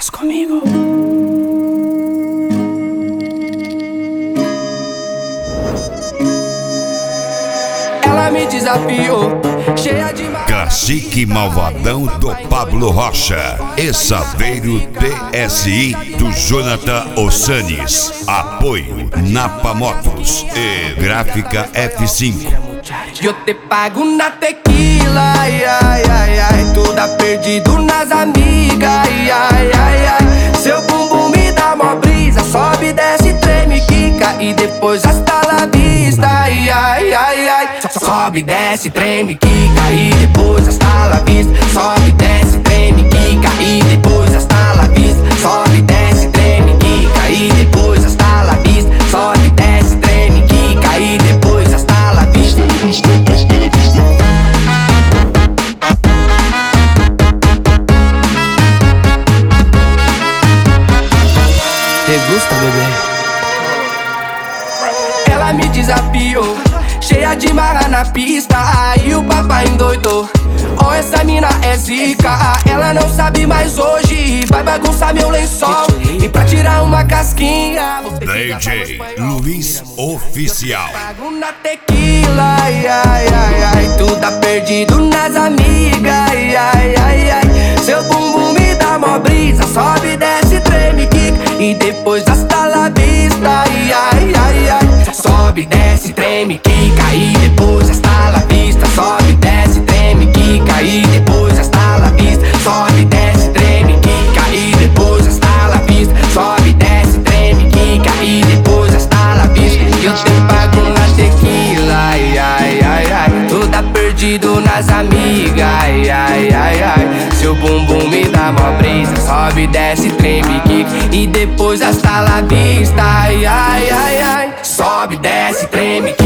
Faz comigo. Ela me desafiou, cheia de Cacique Malvadão do Pablo Rocha e Saveiro TSI do Jonathan Ossanes. Apoio Napa Motos e Gráfica F5. Eu te pago na tequila, ai, ai, ai, ai. Tudo perdido nas amigas, ai, ai, ai, ai. Seu bumbum me dá mó brisa, sobe, desce, treme, quica e depois hasta la vista, ai, ai, ai, ai. Sobe, desce, treme, quica e depois hasta la vista. Sobe, desce, treme, quica e depois hasta la vista. Sobe, desce, treme, quica e depois hasta la vista. Sobe, desce, treme, quica e depois hasta la vista. Te gusta, bebê? Ela me desafiou, cheia de marra na pista, aí o papai endoidou. Oh, essa mina é zica, ela não sabe mais hoje. Vai bagunçar meu lençol e pra tirar uma casquinha DJ Luiz Oficial. pago na tequila, ai, ai, ai, ai. Tu tá perdido nas amigas, ai, ai, ai, ai. Seu bumbum me dá mó brisa, sobe, desce, treme, quica e depois hasta la vista, ai, ai, ai, ai. Sobe, desce, treme, quica e depois hasta la vista. Sobe, desce, treme, quica e depois hasta la vista. Sobe, desce, treme, quica e depois hasta la vista. Sobe, desce, treme, quica e depois hasta la vista. Eu te pago na tequila, ai, ai, ai, ai. Tu tá perdido nas amigas, ai, ai, ai, ai. Seu bumbum me dá mó brisa, sobe, desce, treme, quica e depois hasta la vista, ai, ai, ai, ai. Sobe, desce, treme,